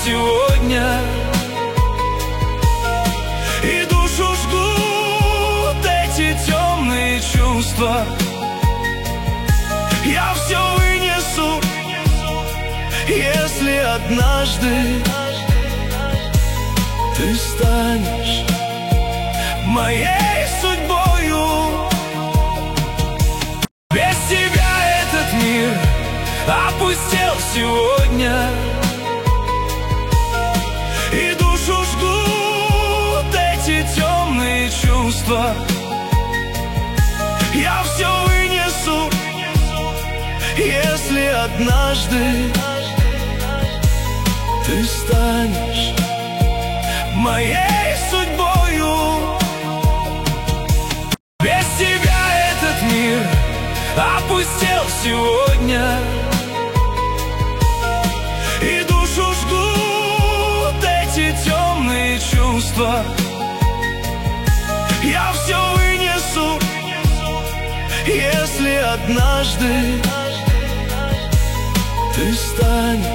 сегодня, и душу жгут эти темные чувства. Я все вынесу, если однажды ты станешь моей судьбою. Без тебя этот мир опустел сегодня, и душу жгут эти темные чувства. Я все вынесу, если однажды ты станешь моей судьбою. Без тебя этот мир опустел сегодня, и душу жгут эти темные чувства. Я все вынесу, если однажды ты станешь